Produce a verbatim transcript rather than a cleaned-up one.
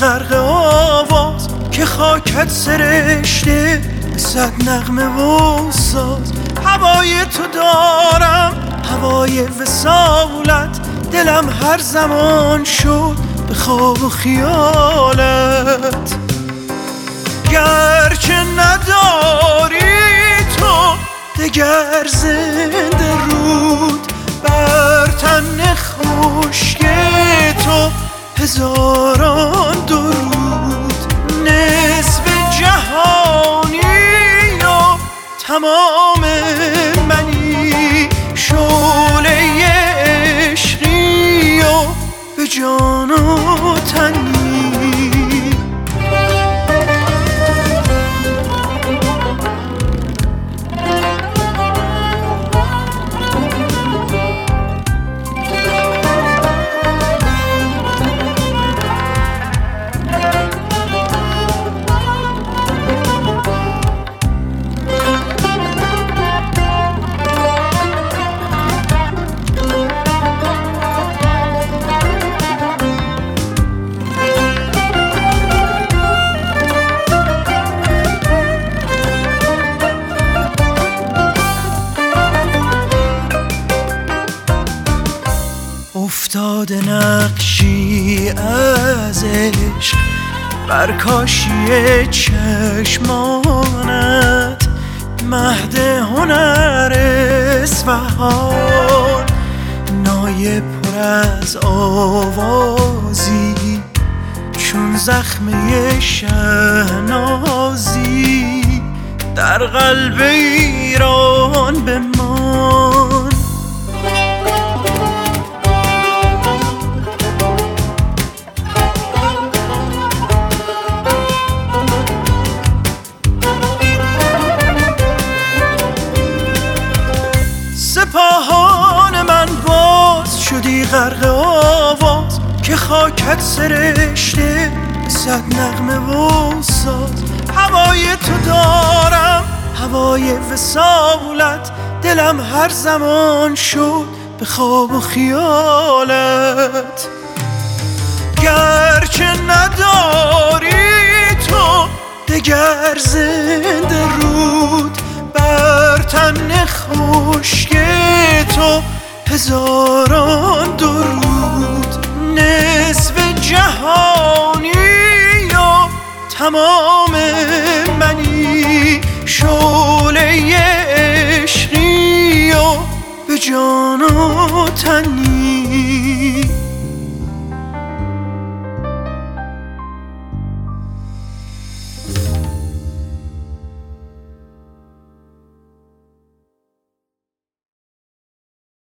غرق آواز که خاکت سرشته به صد نغمه و ساز. هوای تو دارم، هوای وصالت، دلم هر زمان شد به خواب و خیالت. گرچه نداری تو دگر زنده رود، بر تن خشک تو هزاران درود. نصف جهانی و تمام منی، شعله عشقی و به جان و تنی. افتاده نقشی از عشق بر کاشی چشمانت، مهد هنر اصفهان، نای پر از آوازی چون زخمه شهنازی، در قلب ایران بمان. سپاهان من باز شدی غرق آواز که خاکت سرشته صد نغمه و ساز. هوای تو دارم، هوای وصالت، دلم هر زمان شد به خواب و خیالت. گرچه نداری تو دگر زنده رود، بر تن خشک تو هزاران درود. نصف جهانی و تمام منی، شعله عشقی و به جان و تنی.